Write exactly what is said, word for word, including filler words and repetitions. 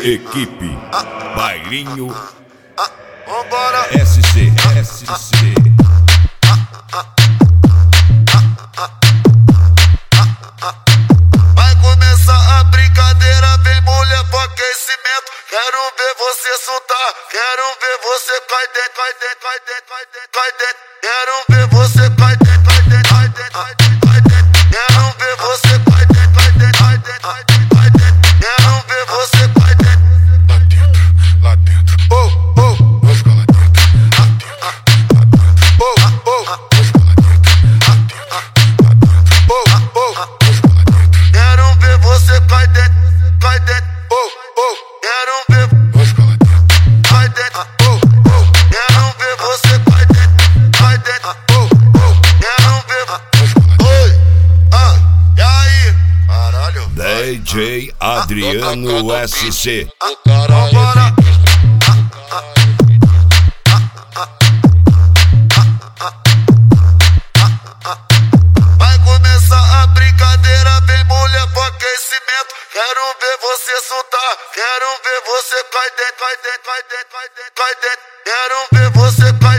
Equipe Bailinho Vambora. S C S C. Vai começar a brincadeira, vem mulher pro aquecimento. Quero ver você soltar, quero ver você cai dentro, cai dentro, cai dentro, cai dentro, cai dentro. Quero ver você cai dentro, cai dentro, cai dentro, cai dentro, cai dentro. Quero ver você cai dentro, cai dentro, cai dentro, cai dentro, cai dentro. Quero ver você cai dentro. Lá dentro, lá dentro. Oh, oh, Vou ficar lá dentro, lá dentro, lá dentro. oh, oh, Vou ficar lá dentro, lá dentro, lá dentro. oh, oh. Vou ficar lá dentro, Quero ver você cai dentro, cai dentro. Oh, oh. Quero ver vou ficar lá dentro. cai dentro. Oh, oh. Quero ver você cai dentro, cai dentro. Oh, oh. Quero ver. Vou ficar lá dentro. Oi, ah, e aí? Caralho. D J Adriano S C. Vambora. Vai começar a brincadeira, vem mulher pro aquecimento. Quero ver você soltar, quero ver você cai dentro, cai dentro, cai dentro, cai dentro, cai dentro. Quero ver você cai